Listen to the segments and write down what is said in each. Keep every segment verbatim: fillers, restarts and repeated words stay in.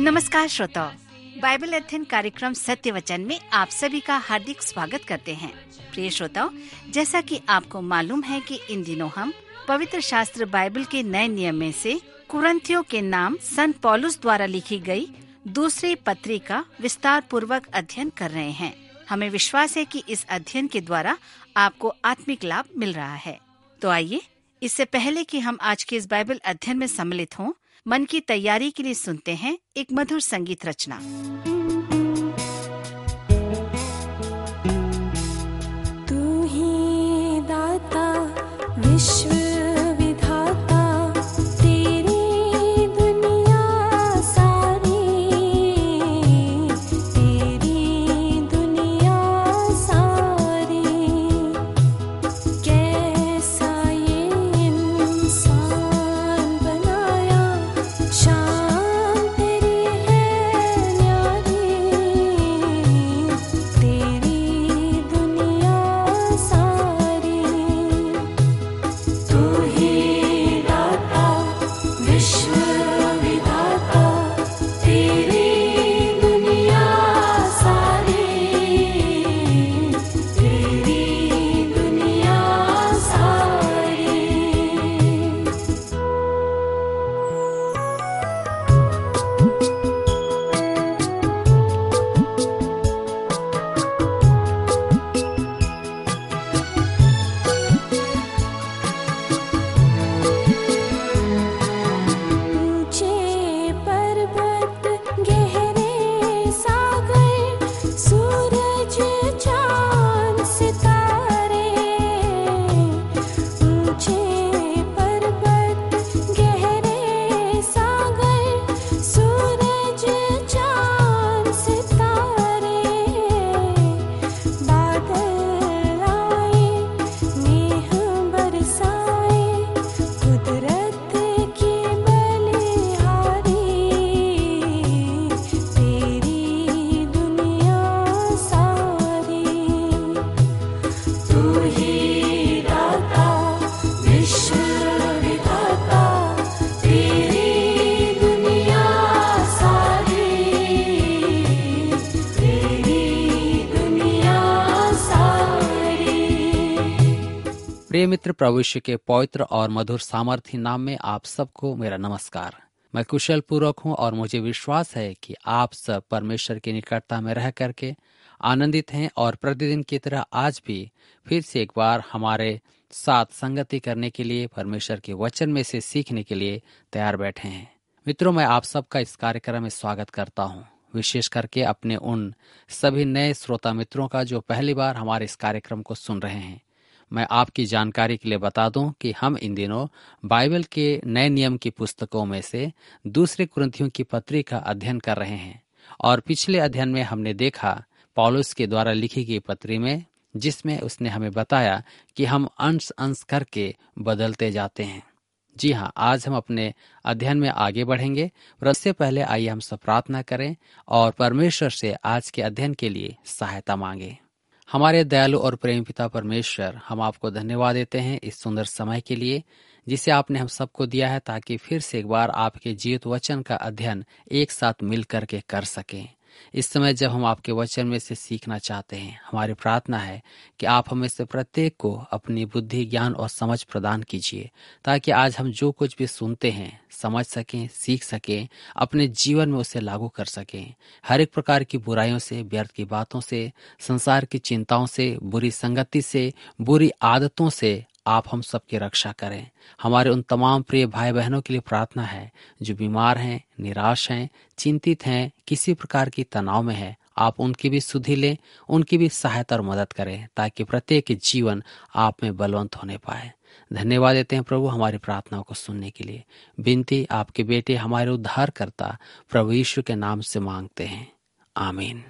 नमस्कार श्रोताओ, बाइबल अध्ययन कार्यक्रम सत्य वचन में आप सभी का हार्दिक स्वागत करते हैं। प्रिय श्रोताओ, जैसा कि आपको मालूम है कि इन दिनों हम पवित्र शास्त्र बाइबल के नए नियम में से कुरिन्थियों के नाम संत पौलुस द्वारा लिखी गई दूसरी पत्री का विस्तार पूर्वक अध्ययन कर रहे हैं। हमें विश्वास है कि इस अध्ययन के द्वारा आपको आत्मिक लाभ मिल रहा है। तो आइए, इससे पहले कि हम आज के इस बाइबल अध्ययन में सम्मिलित हों, मन की तैयारी के लिए सुनते हैं एक मधुर संगीत रचना। तू ही दाता विश्व प्रिय मित्र, प्रभु यीशु के पवित्र और मधुर सामर्थी नाम में आप सबको मेरा नमस्कार। मैं कुशल पूर्वक हूँ और मुझे विश्वास है कि आप सब परमेश्वर की निकटता में रह करके आनंदित हैं और प्रतिदिन की तरह आज भी फिर से एक बार हमारे साथ संगति करने के लिए, परमेश्वर के वचन में से सीखने के लिए तैयार बैठे हैं। मित्रों, मैं आप सबका इस कार्यक्रम में स्वागत करता हूँ, विशेष करके अपने उन सभी नए श्रोता मित्रों का जो पहली बार हमारे इस कार्यक्रम को सुन रहे हैं। मैं आपकी जानकारी के लिए बता दूं कि हम इन दिनों बाइबल के नए नियम की पुस्तकों में से दूसरे कुरिन्थियों की पत्री का अध्ययन कर रहे हैं और पिछले अध्ययन में हमने देखा पौलुस के द्वारा लिखी गई पत्री में, जिसमें उसने हमें बताया कि हम अंश अंश करके बदलते जाते हैं। जी हाँ, आज हम अपने अध्ययन में आगे बढ़ेंगे, पर उससे पहले आइए हम सब प्रार्थना करें और परमेश्वर से आज के अध्ययन के लिए सहायता मांगे। हमारे दयालु और प्रेम पिता परमेश्वर, हम आपको धन्यवाद देते हैं इस सुंदर समय के लिए जिसे आपने हम सबको दिया है, ताकि फिर से एक बार आपके जीवित वचन का अध्ययन एक साथ मिल करके कर सकें। इस समय जब हम आपके वचन में से सीखना चाहते हैं, हमारी प्रार्थना है कि आप हमें से प्रत्येक को अपनी बुद्धि, ज्ञान और समझ प्रदान कीजिए, ताकि आज हम जो कुछ भी सुनते हैं समझ सकें, सीख सकें, अपने जीवन में उसे लागू कर सकें। हर एक प्रकार की बुराइयों से, व्यर्थ की बातों से, संसार की चिंताओं से, बुरी संगति से, बुरी आदतों से आप हम सबकी रक्षा करें। हमारे उन तमाम प्रिय भाई बहनों के लिए प्रार्थना है जो बीमार हैं, निराश हैं, चिंतित हैं, किसी प्रकार की तनाव में है। आप उनकी भी सुधि लें, उनकी भी सहायता और मदद करें, ताकि प्रत्येक जीवन आप में बलवंत होने पाए। धन्यवाद देते हैं प्रभु हमारी प्रार्थनाओं को सुनने के लिए। विनती आपके बेटे हमारे उद्धारकर्ता प्रभु यीशु के नाम से मांगते हैं, आमीन।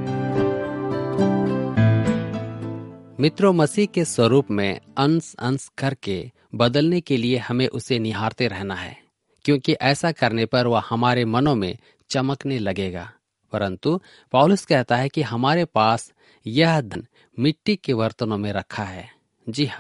मित्रों, मसीह के स्वरूप में अंश अंश करके बदलने के लिए हमें उसे निहारते रहना है, क्योंकि ऐसा करने पर वह हमारे मनों में चमकने लगेगा। परंतु पौलुस कहता है कि हमारे पास यह धन मिट्टी के बर्तनों में रखा है। जी हाँ,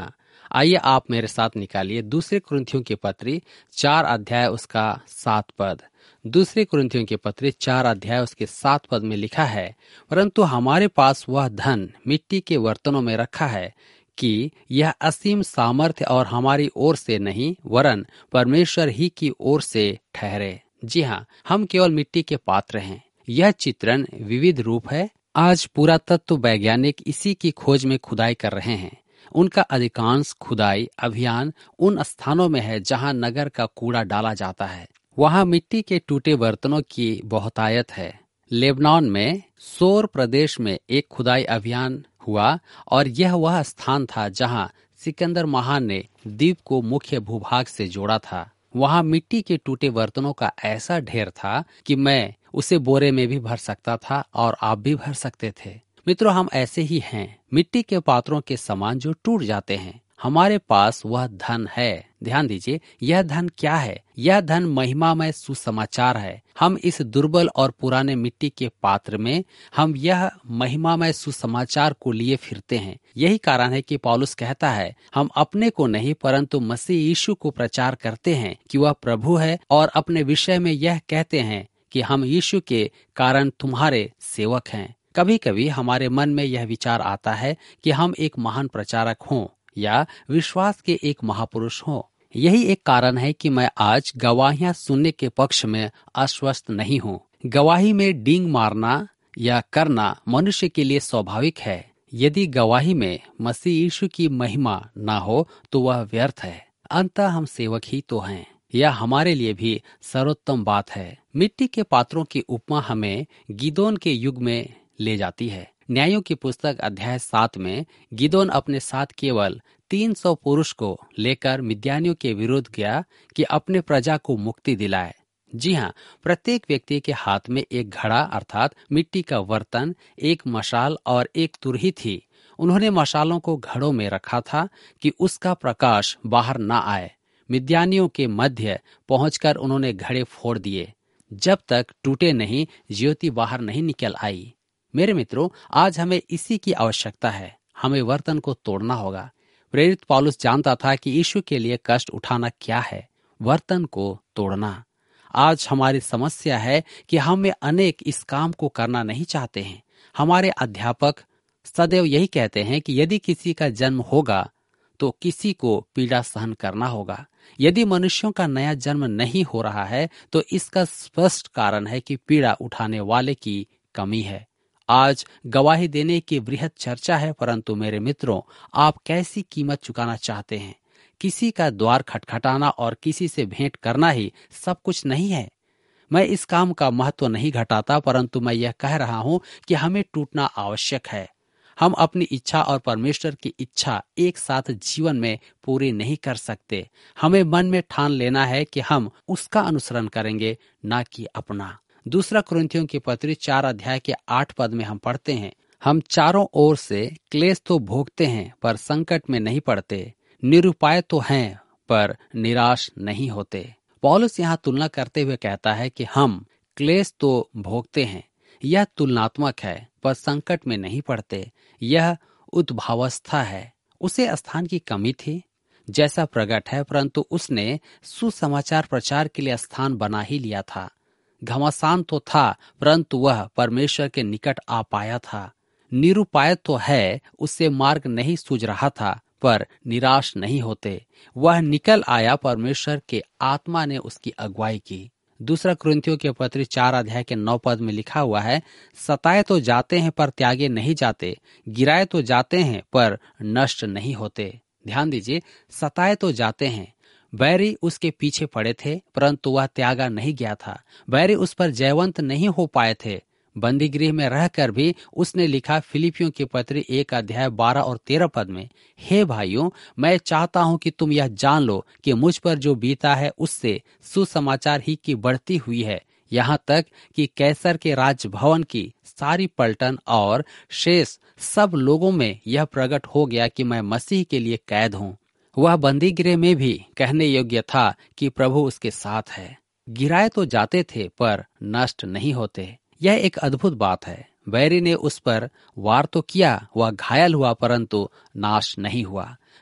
आइए आप मेरे साथ निकालिए दूसरे कुरिन्थियों की पत्री चार अध्याय उसका सात पद। दूसरे कुरिन्थियों की पत्री चार अध्याय उसके सात पद में लिखा है, परंतु हमारे पास वह धन मिट्टी के बर्तनों में रखा है कि यह असीम सामर्थ्य और हमारी ओर से नहीं वरन परमेश्वर ही की ओर से ठहरे। जी हाँ, हम केवल मिट्टी के पात्र हैं। यह चित्रण विविध रूप है। आज पुरातत्व वैज्ञानिक इसी की खोज में खुदाई कर रहे हैं। उनका अधिकांश खुदाई अभियान उन स्थानों में है जहां नगर का कूड़ा डाला जाता है। वहां मिट्टी के टूटे बर्तनों की बहुतायत है। लेबनान में सोर प्रदेश में एक खुदाई अभियान हुआ और यह वह स्थान था जहां सिकंदर महान ने द्वीप को मुख्य भूभाग से जोड़ा था। वहां मिट्टी के टूटे बर्तनों का ऐसा ढेर था कि मैं उसे बोरे में भी भर सकता था और आप भी भर सकते थे। मित्रों, हम ऐसे ही हैं, मिट्टी के पात्रों के समान जो टूट जाते हैं। हमारे पास वह धन है। ध्यान दीजिए, यह धन क्या है? यह धन महिमामय सुसमाचार है। हम इस दुर्बल और पुराने मिट्टी के पात्र में हम यह महिमामय सुसमाचार को लिए फिरते हैं। यही कारण है कि पौलुस कहता है, हम अपने को नहीं परंतु मसीह यीशु को प्रचार करते हैं कि वह प्रभु है, और अपने विषय में यह कहते हैं कि हम यीशु के कारण तुम्हारे सेवक हैं। कभी कभी हमारे मन में यह विचार आता है कि हम एक महान प्रचारक हों या विश्वास के एक महापुरुष हों। यही एक कारण है कि मैं आज गवाहियां सुनने के पक्ष में आश्वस्त नहीं हूँ। गवाही में डींग मारना या करना मनुष्य के लिए स्वाभाविक है। यदि गवाही में मसीह यीशु की महिमा न हो तो वह व्यर्थ है। अंततः हम सेवक ही तो हैं। यह हमारे लिए भी सर्वोत्तम बात है। मिट्टी के पात्रों की उपमा हमें गिदोन के युग में ले जाती है। न्यायों की पुस्तक अध्याय सात में गिदोन अपने साथ केवल तीन सौ पुरुष को लेकर मिद्यानियों के विरुद्ध गया कि अपने प्रजा को मुक्ति दिलाए। जी हाँ, प्रत्येक व्यक्ति के हाथ में एक घड़ा अर्थात मिट्टी का बर्तन, एक मशाल और एक तुरही थी। उन्होंने मशालों को घड़ों में रखा था कि उसका प्रकाश बाहर न आए। मिद्यानियों के मध्य पहुंचकर उन्होंने घड़े फोड़ दिए। जब तक टूटे नहीं, ज्योति बाहर नहीं निकल आई। मेरे मित्रों, आज हमें इसी की आवश्यकता है। हमें बर्तन को तोड़ना होगा। प्रेरित पौलुस जानता था कि यीशु के लिए कष्ट उठाना क्या है, बर्तन को तोड़ना। आज हमारी समस्या है कि हमें अनेक इस काम को करना नहीं चाहते हैं। हमारे अध्यापक सदैव यही कहते हैं कि यदि किसी का जन्म होगा तो किसी को पीड़ा सहन करना होगा। यदि मनुष्यों का नया जन्म नहीं हो रहा है तो इसका स्पष्ट कारण है कि पीड़ा उठाने वाले की कमी है। आज गवाही देने की बृहद चर्चा है, परंतु मेरे मित्रों, आप कैसी कीमत चुकाना चाहते हैं? किसी का द्वार खटखटाना और किसी से भेंट करना ही सब कुछ नहीं है। मैं इस काम का महत्व नहीं घटाता, परंतु मैं यह कह रहा हूं कि हमें टूटना आवश्यक है। हम अपनी इच्छा और परमेश्वर की इच्छा एक साथ जीवन में पूरी नहीं कर सकते। हमें मन में ठान लेना है कि हम उसका अनुसरण करेंगे, ना कि अपना। दूसरा कुरिन्थियों की पत्री चार अध्याय के आठ पद में हम पढ़ते हैं, हम चारों ओर से क्लेश तो भोगते हैं पर संकट में नहीं पड़ते, निरुपाय तो हैं पर निराश नहीं होते। पौलुस यहाँ तुलना करते हुए कहता है कि हम क्लेश तो भोगते हैं। यह तुलनात्मक है, पर संकट में नहीं पड़ते। यह उद्भावस्था है। उसे स्थान की कमी थी जैसा प्रकट है, परंतु उसने सुसमाचार प्रचार के लिए स्थान बना ही लिया था। घमासान तो था, परंतु वह परमेश्वर के निकट आ पाया था। निरुपाय तो है, उससे मार्ग नहीं सूझ रहा था, पर निराश नहीं होते। वह निकल आया, परमेश्वर के आत्मा ने उसकी अगुवाई की। दूसरा कुरिन्थियों के पत्री चार अध्याय के नौ पद में लिखा हुआ है, सताए तो जाते हैं पर त्यागे नहीं जाते, गिराए तो जाते हैं पर नष्ट नहीं होते। ध्यान दीजिए, सताए तो जाते हैं। बैरी उसके पीछे पड़े थे, परंतु वह त्यागा नहीं गया था। बैरी उस पर जयवंत नहीं हो पाए थे। बंदी गृह में रहकर भी उसने लिखा फिलिपियों की पत्री एक अध्याय बारह और तेरह पद में, हे भाइयों, मैं चाहता हूं कि तुम यह जान लो कि मुझ पर जो बीता है उससे सुसमाचार ही की बढ़ती हुई है, यहाँ तक कि कैसर के राजभवन की सारी पलटन और शेष सब लोगों में यह प्रकट हो गया कि मैं मसीह के लिए कैद हूँ। वह बंदी गृह में भी कहने योग्य था कि प्रभु उसके साथ है। गिराए तो जाते थे पर नष्ट नहीं होते। यह एक अद्भुत बात है। बैरी ने उस पर वार तो किया, वह घायल हुआ परंतु नाश नहीं हुआ।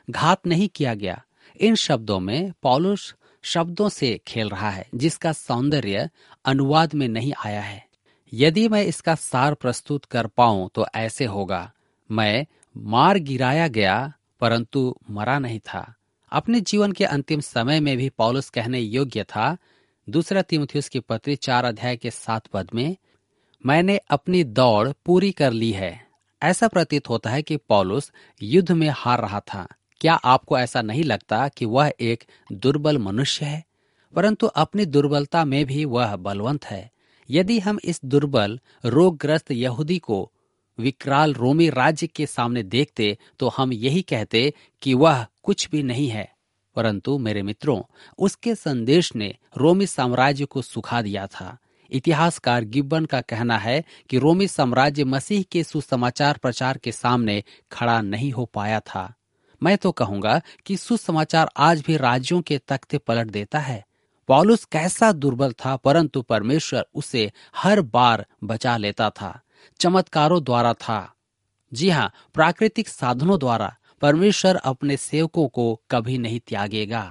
घात नहीं किया गया। इन शब्दों में पौलुस शब्दों से खेल रहा है जिसका सौंदर्य अनुवाद में नहीं आया है। यदि मैं इसका सार प्रस्तुत कर पाऊं तो ऐसे होगा, मैं मार गिराया गया परंतु मरा नहीं था। अपने जीवन के अंतिम समय में भी पौलुस कहने योग्य था। दूसरा तीमुथियुस की पत्री चार अध्याय के सात पद में, मैंने अपनी दौड़ पूरी कर ली है। ऐसा प्रतीत होता है कि पौलुस युद्ध में हार रहा था। क्या आपको ऐसा नहीं लगता कि वह एक दुर्बल मनुष्य है? परंतु अपनी दुर्बलता में भी वह बलवंत है। यदि हम इस दुर्बल रोगग्रस्त यहूदी को विकराल रोमी राज्य के सामने देखते तो हम यही कहते कि वह कुछ भी नहीं है। परंतु मेरे मित्रों, उसके संदेश ने रोमी साम्राज्य को सुखा दिया था। इतिहासकार गिब्बन का कहना है कि रोमी साम्राज्य मसीह के सुसमाचार प्रचार के सामने खड़ा नहीं हो पाया था। मैं तो कहूंगा कि सुसमाचार आज भी राज्यों के तख्ते पलट देता है। पौलुस कैसा दुर्बल था, परंतु परमेश्वर उसे हर बार बचा लेता था। चमत्कारों द्वारा था, जी हाँ, प्राकृतिक साधनों द्वारा परमेश्वर अपने सेवकों को कभी नहीं त्यागेगा।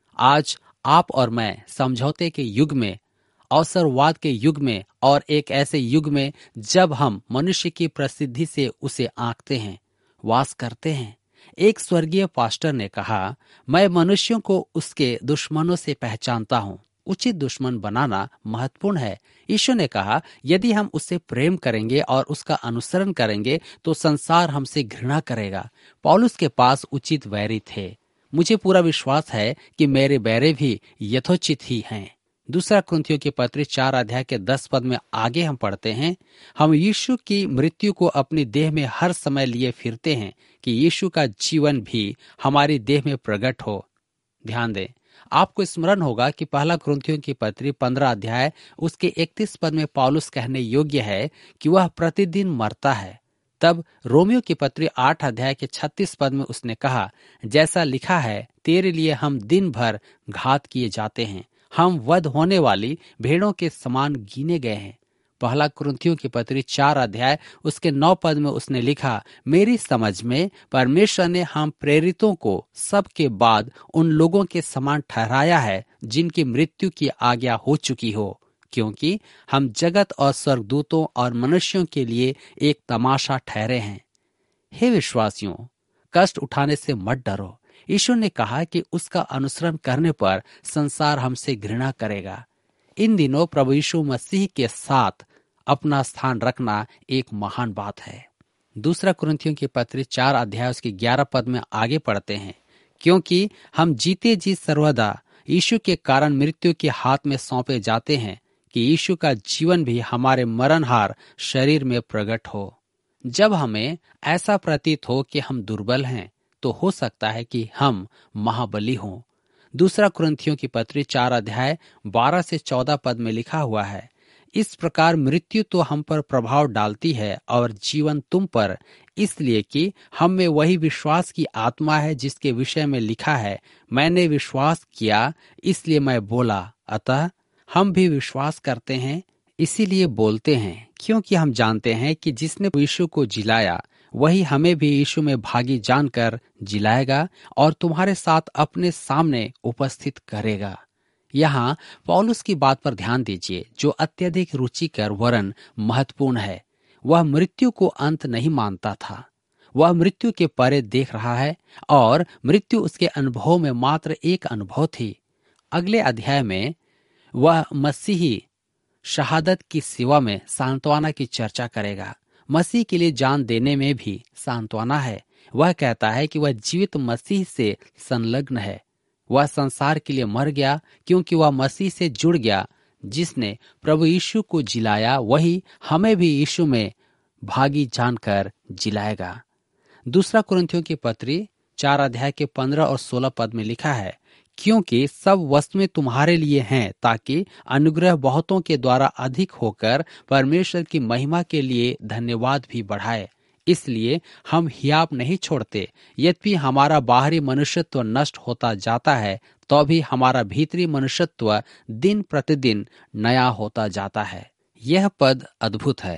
आज आप और मैं समझौते के युग में, अवसरवाद के युग में और एक ऐसे युग में जब हम मनुष्य की प्रसिद्धि से उसे आंकते हैं, वास करते हैं। एक स्वर्गीय पास्टर ने कहा, मैं मनुष्यों को उसके दुश्मनों से पहचानता हूँ। उचित दुश्मन बनाना महत्वपूर्ण है। यीशु ने कहा, यदि हम उससे प्रेम करेंगे और उसका अनुसरण करेंगे तो संसार हमसे घृणा करेगा। पौलुस के पास उचित वैरी थे। मुझे पूरा विश्वास है कि मेरे बैरे भी यथोचित ही हैं। दूसरा कुरिन्थियों की पत्री चार अध्याय के दस पद में आगे हम पढ़ते हैं, हम यीशु की मृत्यु को अपनी देह में हर समय लिए फिरते हैं कि यीशु का जीवन भी हमारी देह में प्रकट हो। ध्यान दें, आपको स्मरण होगा कि पहला कुरिन्थियों की पत्री पंद्रह अध्याय उसके इकतीस पद में पौलुस कहने योग्य है कि वह प्रतिदिन मरता है। तब रोमियो की पत्री आठ अध्याय के छत्तीस पद में उसने कहा, जैसा लिखा है, तेरे लिए हम दिन भर घात किए जाते हैं, हम वध होने वाली भेड़ों के समान गिने गए हैं। पहला कुरिन्थियों की पत्री चार अध्याय उसके नौ पद में उसने लिखा, मेरी समझ में परमेश्वर ने हम प्रेरितों को सबके बाद उन लोगों के समान ठहराया है जिनकी मृत्यु की आज्ञा हो चुकी हो, क्योंकि हम जगत और स्वर्गदूतों और मनुष्यों के लिए एक तमाशा ठहरे हैं। हे विश्वासियों, कष्ट उठाने से मत डरो। यीशु ने कहा कि उसका अनुसरण करने पर संसार हमसे घृणा करेगा। इन दिनों प्रभु यीशु मसीह के साथ अपना स्थान रखना एक महान बात है। दूसरा कुरिन्थियों की पत्री चार अध्याय उसके ग्यारह पद में आगे पढ़ते हैं, क्योंकि हम जीते जी सर्वदा यीशु के कारण मृत्यु के हाथ में सौंपे जाते हैं कि यीशु का जीवन भी हमारे मरणहार शरीर में प्रकट हो। जब हमें ऐसा प्रतीत हो कि हम दुर्बल हैं तो हो सकता है कि हम महाबली हों। दूसरा कुरिन्थियों की पत्री चार अध्याय बारह से चौदह पद में लिखा हुआ है, इस प्रकार मृत्यु तो हम पर प्रभाव डालती है और जीवन तुम पर, इसलिए कि हम में वही विश्वास की आत्मा है जिसके विषय में लिखा है, मैंने विश्वास किया इसलिए मैं बोला। अतः हम भी विश्वास करते हैं इसीलिए बोलते हैं, क्योंकि हम जानते हैं कि जिसने यीशु को जिलाया वही हमें भी यीशु में भागी जानकर जिलाएगा और तुम्हारे साथ अपने सामने उपस्थित करेगा। यहाँ पौलुस की बात पर ध्यान दीजिए जो अत्यधिक रुचिकर वरन महत्वपूर्ण है। वह मृत्यु को अंत नहीं मानता था, वह मृत्यु के परे देख रहा है और मृत्यु उसके अनुभव में मात्र एक अनुभव थी। अगले अध्याय में वह मसीही शहादत की सेवा में सांत्वना की चर्चा करेगा। मसीह के लिए जान देने में भी सांत्वना है। वह कहता है कि वह जीवित मसीह से संलग्न है। वह संसार के लिए मर गया क्योंकि वह मसीह से जुड़ गया। जिसने प्रभु यीशु को जिलाया वही हमें भी यीशु में भागी जानकर जिलाएगा। दूसरा कुरिन्थियों की पत्री चार अध्याय के पंद्रह और सोलह पद में लिखा है, क्योंकि सब वस्तुएं तुम्हारे लिए हैं ताकि अनुग्रह बहुतों के द्वारा अधिक होकर परमेश्वर की महिमा के लिए धन्यवाद भी बढ़ाए। इसलिए हम हियाव नहीं छोड़ते, यद्यपि हमारा बाहरी मनुष्यत्व नष्ट होता जाता है तो भी हमारा भीतरी मनुष्यत्व दिन प्रतिदिन नया होता जाता है। यह पद अद्भुत है।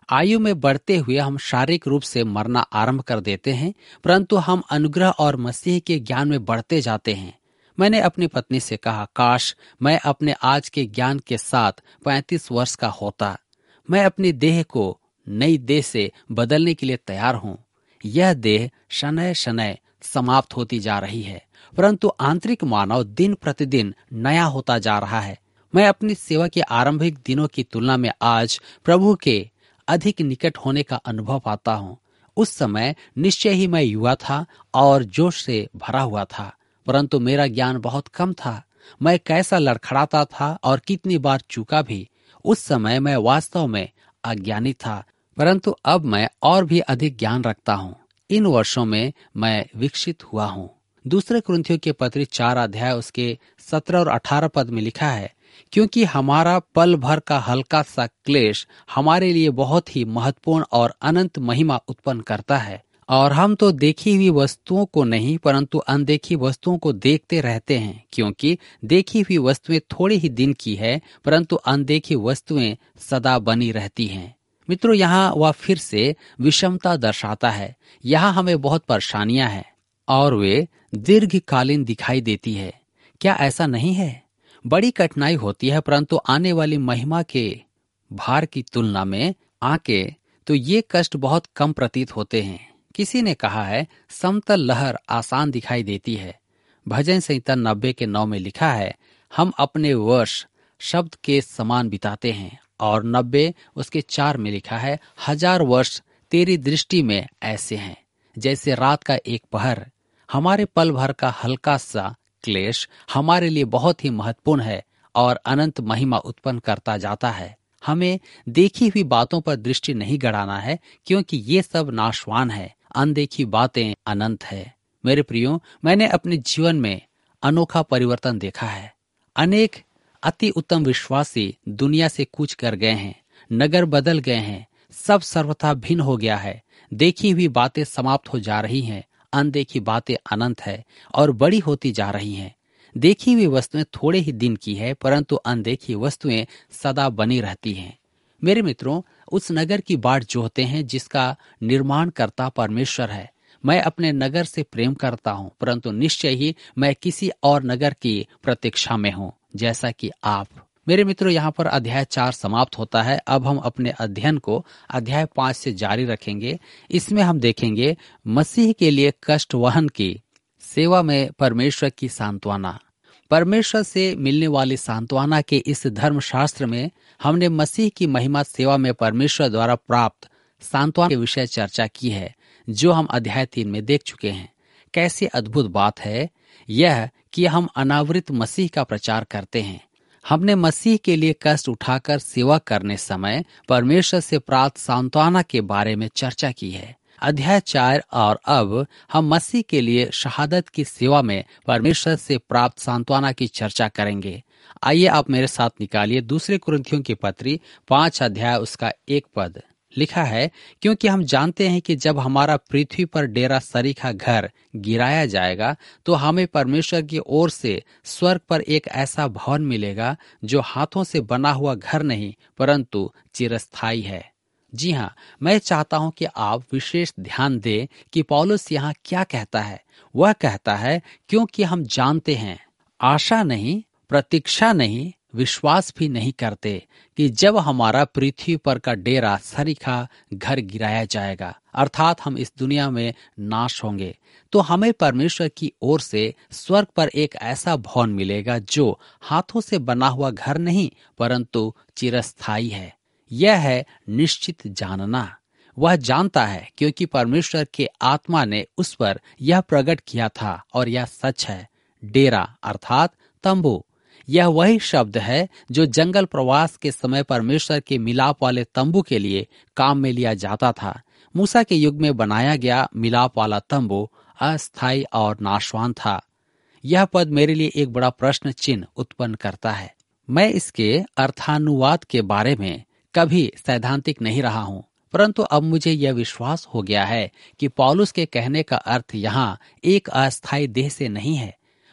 आयु में बढ़ते हुए हम शारीरिक रूप से मरना आरंभ कर देते हैं, परंतु हम अनुग्रह और मसीह के ज्ञान में बढ़ते जाते हैं। मैंने अपनी पत्नी से कहा, काश मैं अपने आज के ज्ञान के साथ पैंतीस वर्ष का होता। मैं अपनी देह को नई देह से बदलने के लिए तैयार हूँ। यह देह शनय शनय समाप्त होती जा रही है, परंतु आंतरिक मानव दिन प्रतिदिन नया होता जा रहा है। मैं अपनी सेवा के आरंभिक दिनों की तुलना में आज प्रभु के अधिक निकट होने का अनुभव पाता हूँ। उस समय निश्चय ही मैं युवा था और जोश से भरा हुआ था, परंतु मेरा ज्ञान बहुत कम था। मैं कैसा लड़खड़ाता था और कितनी बार चूका भी। उस समय मैं वास्तव में अज्ञानी था, परंतु अब मैं और भी अधिक ज्ञान रखता हूँ। इन वर्षों में मैं विकसित हुआ हूँ। दूसरे कुरिन्थियों के पत्री चार अध्याय उसके सत्रह और अठारह पद में लिखा है, क्योंकि हमारा पल भर का हल्का सा क्लेश हमारे लिए बहुत ही महत्वपूर्ण और अनंत महिमा उत्पन्न करता है। और हम तो देखी हुई वस्तुओं को नहीं परंतु अनदेखी वस्तुओं को देखते रहते हैं, क्योंकि देखी हुई वस्तुएं थोड़े ही दिन की है, परंतु अनदेखी वस्तुएं सदा बनी रहती हैं। मित्रों, यहाँ वह फिर से विषमता दर्शाता है। यहाँ हमें बहुत परेशानियां हैं और वे दीर्घकालीन दिखाई देती है। क्या ऐसा नहीं है? बड़ी कठिनाई होती है, परंतु आने वाली महिमा के भार की तुलना में आके तो ये कष्ट बहुत कम प्रतीत होते हैं। किसी ने कहा है, समतल लहर आसान दिखाई देती है। भजन संहिता नब्बे के नौ में लिखा है, हम अपने वर्ष शब्द के समान बिताते हैं। और नब्बे उसके चार में लिखा है, हजार वर्ष तेरी दृष्टि में ऐसे हैं जैसे रात का एक पहर। हमारे पल भर का हल्का सा क्लेश हमारे लिए बहुत ही महत्वपूर्ण है और अनंत महिमा उत्पन्न करता जाता है। हमें देखी हुई बातों पर दृष्टि नहीं गड़ाना है, क्योंकि ये सब नाशवान है। अनदेखी बातें अनंत है। मेरे प्रियो, मैंने अपने जीवन में अनोखा परिवर्तन देखा है। अनेक अति उत्तम विश्वासी दुनिया से कूच कर गए हैं, नगर बदल गए हैं, सब सर्वथा भिन्न हो गया है। देखी हुई बातें समाप्त हो जा रही हैं, अनदेखी बातें अनंत है और बड़ी होती जा रही हैं। देखी हुई वस्तुएं थोड़े ही दिन की है, परंतु अनदेखी वस्तुएं सदा बनी रहती हैं। मेरे मित्रों, उस नगर की बाट जोहते हैं जिसका निर्माण करता परमेश्वर है। मैं अपने नगर से प्रेम करता हूँ, परंतु निश्चय ही मैं किसी और नगर की प्रतीक्षा में हूँ, जैसा कि आप। मेरे मित्रों, यहाँ पर अध्याय चार समाप्त होता है। अब हम अपने अध्ययन को अध्याय पांच से जारी रखेंगे। इसमें हम देखेंगे मसीह के लिए कष्ट वहन की सेवा में परमेश्वर की सांत्वना। परमेश्वर से मिलने वाली सांत्वना के इस धर्मशास्त्र में हमने मसीह की महिमा सेवा में परमेश्वर द्वारा प्राप्त सांत्वना के विषय चर्चा की है, जो हम अध्याय तीन में देख चुके हैं। कैसी अद्भुत बात है यह कि हम अनावृत मसीह का प्रचार करते हैं। हमने मसीह के लिए कष्ट उठाकर सेवा करने समय परमेश्वर से प्राप्त सांत्वना के बारे में चर्चा की है। अध्याय चार और अब हम मसीह के लिए शहादत की सेवा में परमेश्वर से प्राप्त सांत्वना की चर्चा करेंगे। आइए आप मेरे साथ निकालिए दूसरे कुरिन्थियों की पत्री पांच अध्याय उसका एक पद। लिखा है, क्योंकि हम जानते हैं कि जब हमारा पृथ्वी पर डेरा सरीखा घर गिराया जाएगा तो हमें परमेश्वर की ओर से स्वर्ग पर एक ऐसा भवन मिलेगा जो हाथों से बना हुआ घर नहीं परंतु चिरस्थायी है। जी हाँ, मैं चाहता हूं कि आप विशेष ध्यान दें कि पौलुस यहाँ क्या कहता है। वह कहता है, क्योंकि हम जानते हैं, आशा नहीं, प्रतीक्षा नहीं, विश्वास भी नहीं करते कि जब हमारा पृथ्वी पर का डेरा सरीखा घर गिराया जाएगा, अर्थात हम इस दुनिया में नाश होंगे, तो हमें परमेश्वर की ओर से स्वर्ग पर एक ऐसा भवन मिलेगा जो हाथों से बना हुआ घर नहीं परंतु चिरस्थायी है। यह है निश्चित जानना। वह जानता है क्योंकि परमेश्वर के आत्मा ने उस पर यह प्रकट किया था और यह सच है। डेरा अर्थात तंबू, यह वही शब्द है जो जंगल प्रवास के समय परमेश्वर के मिलाप वाले तंबू के लिए काम में लिया जाता था। मूसा के युग में बनाया गया मिलाप वाला तंबू अस्थायी और नाशवान था। यह पद मेरे लिए एक बड़ा प्रश्न चिन्ह उत्पन्न करता है। मैं इसके अर्थानुवाद के बारे में कभी सैद्धांतिक नहीं रहा हूँ, परंतु अब मुझे यह विश्वास हो गया है कि पौलुस के कहने का अर्थ यहाँ एक अस्थायी देह से नहीं है,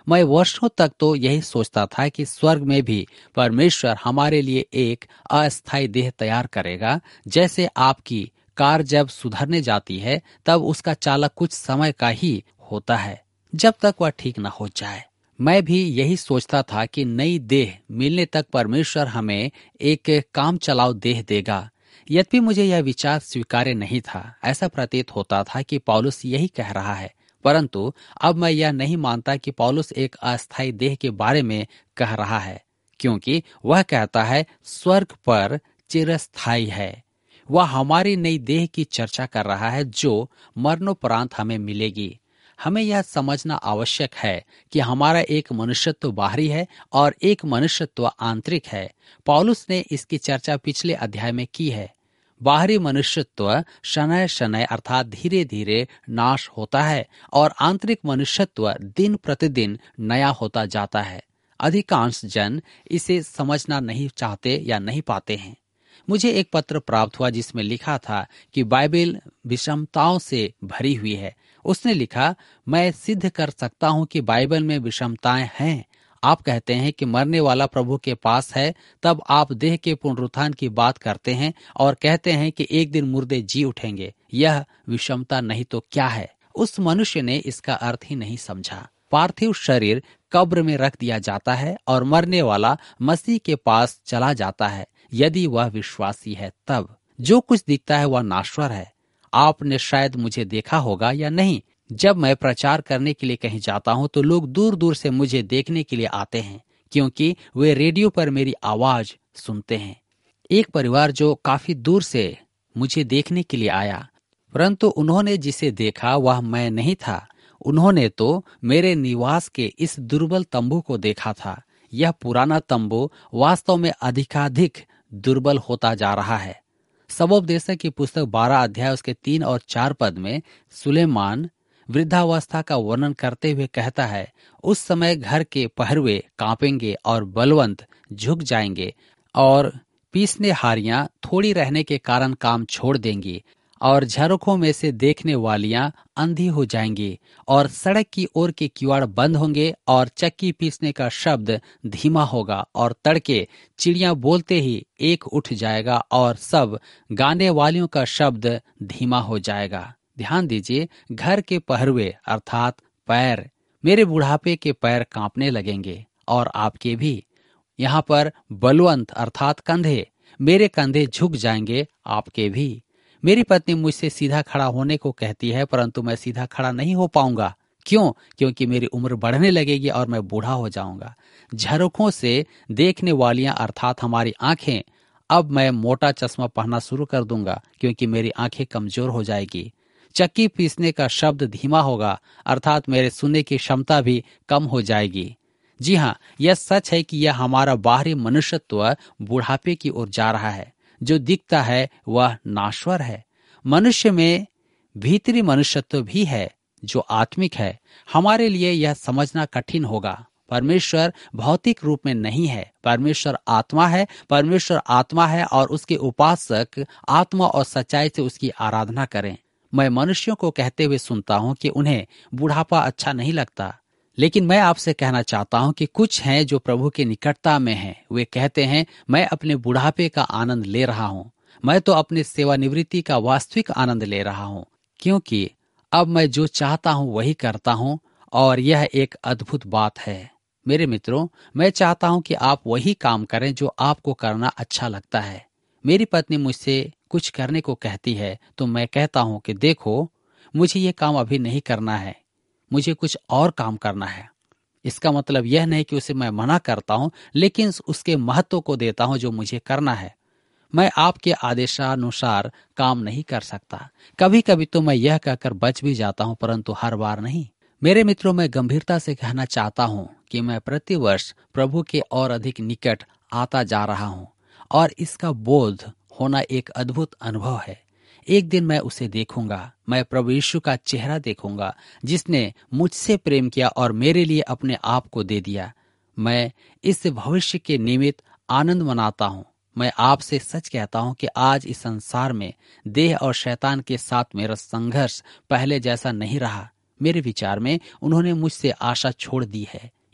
मैं वर्षों तक तो यही सोचता था कि स्वर्ग में भी परमेश्वर हमारे लिए एक अस्थायी देह तैयार करेगा। जैसे आपकी कार जब सुधरने जाती है तब उसका चालक कुछ समय का ही होता है जब तक वह ठीक न हो जाए। मैं भी यही सोचता था कि नई देह मिलने तक परमेश्वर हमें एक काम चलाओ देह देगा। यद्यपि मुझे यह विचार स्वीकार्य नहीं था। ऐसा प्रतीत होता था कि पौलुस यही कह रहा है, परंतु अब मैं यह नहीं मानता कि पौलुस एक अस्थायी देह के बारे में कह रहा है, क्योंकि वह कहता है स्वर्ग पर चिरस्थायी है। वह हमारी नई देह की चर्चा कर रहा है जो मरणोपरांत हमें मिलेगी। हमें यह समझना आवश्यक है कि हमारा एक मनुष्यत्व बाहरी है और एक मनुष्यत्व आंतरिक है। पौलुस ने इसकी चर्चा पिछले अध्याय में की है। बाहरी मनुष्यत्व शनय शनय अर्थात धीरे धीरे नाश होता है और आंतरिक मनुष्यत्व दिन प्रतिदिन नया होता जाता है। अधिकांश जन इसे समझना नहीं चाहते या नहीं पाते हैं। मुझे एक पत्र प्राप्त हुआ जिसमें लिखा था कि बाइबल विषमताओं से भरी हुई है। उसने लिखा, मैं सिद्ध कर सकता हूं कि बाइबल में विषमताएं हैं। आप कहते हैं कि मरने वाला प्रभु के पास है, तब आप देह के पुनरुत्थान की बात करते हैं और कहते हैं कि एक दिन मुर्दे जी उठेंगे। यह विषमता नहीं तो क्या है? उस मनुष्य ने इसका अर्थ ही नहीं समझा। पार्थिव शरीर कब्र में रख दिया जाता है और मरने वाला मसीह के पास चला जाता है। यदि वह विश्वासी है तब जो कुछ दिखता है वह नाश्वर है। आपने शायद मुझे देखा होगा या नहीं, जब मैं प्रचार करने के लिए कहीं जाता हूं तो लोग दूर दूर से मुझे देखने के लिए आते हैं, क्योंकि वे रेडियो पर मेरी आवाज सुनते हैं। एक परिवार जो काफी दूर से मुझे देखने के लिए आया, परंतु उन्होंने जिसे देखा वह मैं नहीं था। उन्होंने तो मेरे निवास के इस दुर्बल तंबू को देखा था। यह पुराना तंबू वास्तव में अधिकाधिक दुर्बल होता जा रहा है। सबोपदेशक की पुस्तक बारह अध्याय उसके तीन और चार पद में सुलेमान वृद्धावस्था का वर्णन करते हुए कहता है, उस समय घर के पहरुए कांपेंगे और बलवंत झुक जाएंगे और पीसने हारियां थोड़ी रहने के कारण काम छोड़ देंगी और झरोखों में से देखने वालियां अंधी हो जाएंगी और सड़क की ओर के किवाड़ बंद होंगे और चक्की पीसने का शब्द धीमा होगा और तड़के चिड़ियां बोलते ही एक उठ जाएगा और सब गाने वालियों का शब्द धीमा हो जाएगा। ध्यान दीजिए, घर के पहरुए अर्थात पैर, मेरे बुढ़ापे के पैर कांपने लगेंगे और आपके भी। यहाँ पर बलवंत अर्थात कंधे, मेरे कंधे झुक जाएंगे, आपके भी। मेरी पत्नी मुझसे सीधा खड़ा होने को कहती है, परंतु मैं सीधा खड़ा नहीं हो पाऊंगा। क्यों? क्योंकि मेरी उम्र बढ़ने लगेगी और मैं बूढ़ा हो जाऊंगा। झरोखों से देखने वालियां अर्थात हमारी आंखें, अब मैं मोटा चश्मा पहनना शुरू कर दूंगा क्योंकि मेरी आंखें कमजोर हो जाएगी। चक्की पीसने का शब्द धीमा होगा अर्थात मेरे सुनने की क्षमता भी कम हो जाएगी। जी हाँ, यह सच है कि यह हमारा बाहरी मनुष्यत्व बुढ़ापे की ओर जा रहा है। जो दिखता है वह नाश्वर है। मनुष्य में भीतरी मनुष्यत्व भी है जो आत्मिक है। हमारे लिए यह समझना कठिन होगा। परमेश्वर भौतिक रूप में नहीं है, परमेश्वर आत्मा है। परमेश्वर आत्मा है और उसके उपासक आत्मा और सच्चाई से उसकी आराधना करें। मैं मनुष्यों को कहते हुए सुनता हूं कि उन्हें बुढ़ापा अच्छा नहीं लगता, लेकिन मैं आपसे कहना चाहता हूं कि कुछ हैं जो प्रभु की निकटता में हैं। वे कहते हैं, मैं अपने बुढ़ापे का आनंद ले रहा हूं, मैं तो अपने सेवानिवृत्ति का वास्तविक आनंद ले रहा हूं, क्योंकि अब मैं जो चाहता हूं वही करता हूं और यह एक अद्भुत बात है। मेरे मित्रों, मैं चाहता हूं कि आप वही काम करें जो आपको करना अच्छा लगता है। मेरी पत्नी मुझसे कुछ करने को कहती है तो मैं कहता हूं कि देखो, मुझे ये काम अभी नहीं करना है, मुझे कुछ और काम करना है। इसका मतलब यह नहीं कि उसे मैं मना करता हूं, लेकिन उसके महत्व को देता हूं जो मुझे करना है। मैं आपके आदेशानुसार काम नहीं कर सकता। कभी कभी तो मैं यह कहकर बच भी जाता हूं, परंतु हर बार नहीं। मेरे मित्रों, मैं गंभीरता से कहना चाहता हूं कि मैं प्रतिवर्ष प्रभु के और अधिक निकट आता जा रहा हूं और इसका बोध होना एक अद्भुत अनुभव है। एक दिन मैं उसे देखूंगा, मैं प्रभु यीशु का चेहरा देखूंगा जिसने मुझसे प्रेम किया और मेरे लिए अपने आप को दे दिया। मैं इस भविष्य के निमित्त आनंद मनाता हूं। मैं आपसे सच कहता हूं कि आज इस संसार में देह और शैतान के साथ मेरा संघर्ष पहले जैसा नहीं रहा। मेरे विचार में उन्होंने मुझसे आशा छोड़ दी है।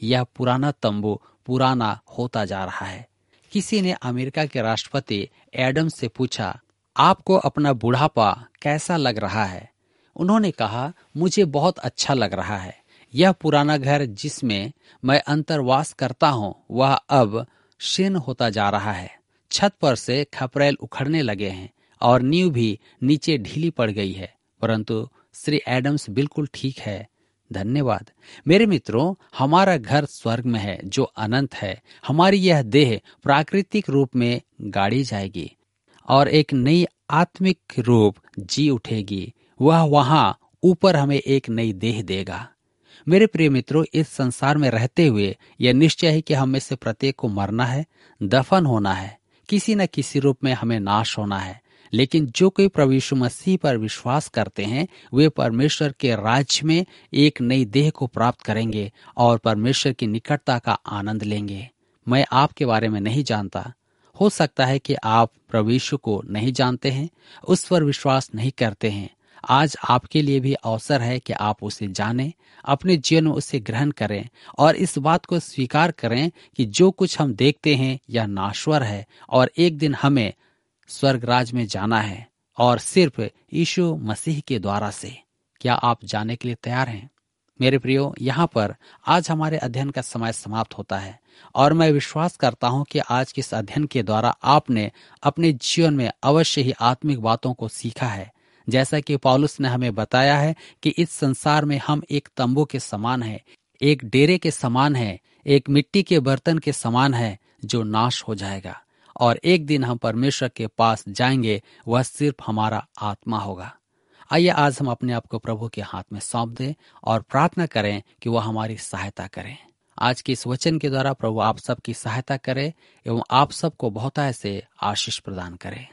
यह पुराना तंबू पुराना होता जा रहा है। किसी ने अमेरिका के राष्ट्रपति एडम से पूछा, आपको अपना बुढ़ापा कैसा लग रहा है? उन्होंने कहा, मुझे बहुत अच्छा लग रहा है। यह पुराना घर जिसमें मैं अंतर्वास करता हूँ वह अब शीर्ण होता जा रहा है। छत पर से खपरेल उखड़ने लगे हैं और नींव भी नीचे ढीली पड़ गई है, परंतु श्री एडम्स बिल्कुल ठीक है। धन्यवाद। मेरे मित्रों, हमारा घर स्वर्ग में है जो अनंत है। हमारी यह देह प्राकृतिक रूप में गाड़ी जाएगी और एक नई आत्मिक रूप जी उठेगी। वह वहां ऊपर हमें एक नई देह देगा। मेरे प्रिय मित्रों, इस संसार में रहते हुए यह निश्चय है कि हम में से प्रत्येक को मरना है, दफन होना है, किसी न किसी रूप में हमें नाश होना है। लेकिन जो कोई प्रभु यीशु मसीह पर विश्वास करते हैं वे परमेश्वर के राज्य में एक नई देह को प्राप्त करेंगे और परमेश्वर की निकटता का आनंद लेंगे। मैं आपके बारे में नहीं जानता, हो सकता है कि आप प्रभु यीशु को नहीं जानते हैं, उस पर विश्वास नहीं करते हैं। आज आपके लिए भी अवसर है कि आप उसे जानें, अपने जीवन में उसे ग्रहण करें और इस बात को स्वीकार करें कि जो कुछ हम देखते हैं यह नाश्वर है और एक दिन हमें स्वर्ग राज में जाना है और सिर्फ यीशु मसीह के द्वारा से। क्या आप जाने के लिए तैयार हैं? मेरे प्रियो, यहाँ पर आज हमारे अध्ययन का समय समाप्त होता है और मैं विश्वास करता हूँ कि आज के इस अध्ययन के द्वारा आपने अपने जीवन में अवश्य ही आत्मिक बातों को सीखा है। जैसा कि पौलुस ने हमें बताया है कि इस संसार में हम एक तंबू के समान हैं, एक डेरे के समान हैं, एक मिट्टी के बर्तन के समान है जो नाश हो जाएगा और एक दिन हम परमेश्वर के पास जाएंगे, वह सिर्फ हमारा आत्मा होगा। आइए आज हम अपने आप को प्रभु के हाथ में सौंप दें और प्रार्थना करें कि वह हमारी सहायता करें। आज के इस वचन के द्वारा प्रभु आप सबकी सहायता करे एवं आप सबको बहुतायत से आशीष प्रदान करे।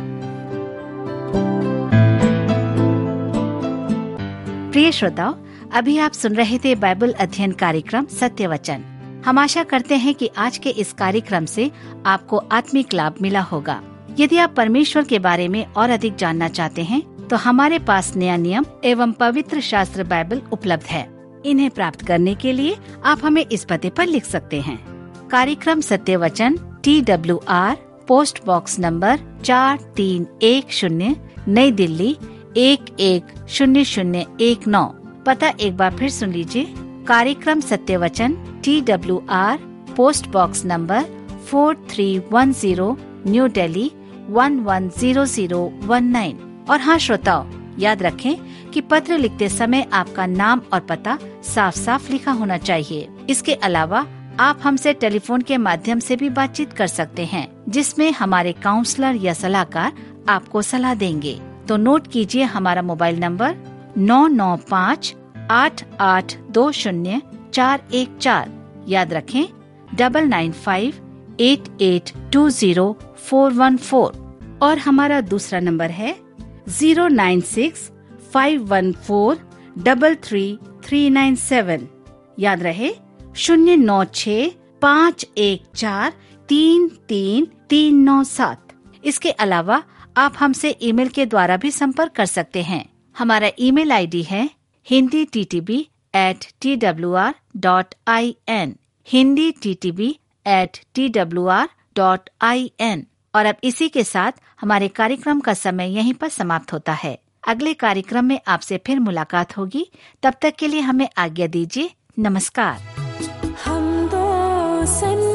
प्रिय श्रोताओ, अभी आप सुन रहे थे बाइबल अध्ययन कार्यक्रम सत्य वचन। हम आशा करते हैं कि आज के इस कार्यक्रम से आपको आत्मिक लाभ मिला होगा। यदि आप परमेश्वर के बारे में और अधिक जानना चाहते हैं तो हमारे पास नया नियम एवं पवित्र शास्त्र बाइबल उपलब्ध है। इन्हें प्राप्त करने के लिए आप हमें इस पते पर लिख सकते हैं। कार्यक्रम सत्य वचन, T W R, post box number चार तीन एक शून्य, नई दिल्ली एक एक शून्य शून्य एक नौ। पता एक बार फिर सुन लीजिए। कार्यक्रम सत्य वचन, T W R, post box number four three one zero, New Delhi one one zero zero one nine. और हाँ श्रोताओ, याद रखें कि पत्र लिखते समय आपका नाम और पता साफ साफ लिखा होना चाहिए। इसके अलावा आप हमसे टेलीफोन के माध्यम से भी बातचीत कर सकते हैं, जिसमें हमारे काउंसलर या सलाहकार आपको सलाह देंगे। तो नोट कीजिए हमारा मोबाइल नंबर नौ नौ पाँच आठ आठ दो शून्य चार एक चार। याद रखें double nine five eight eight two zero four one four. और हमारा दूसरा नंबर है zero nine six five one four double three three nine seven. याद रहे शून्य नौ छः पाँच एक चार तीन तीन तीन नौ सात। इसके अलावा आप हमसे ईमेल के द्वारा भी संपर्क कर सकते हैं। हमारा ईमेल आईडी है Hindi T T B at T W R dot I N, Hindi T T B at T W R dot I N. और अब इसी के साथ हमारे कार्यक्रम का समय यहीं पर समाप्त होता है। अगले कार्यक्रम में आपसे फिर मुलाकात होगी। तब तक के लिए हमें आज्ञा दीजिए। नमस्कार। हम दो सन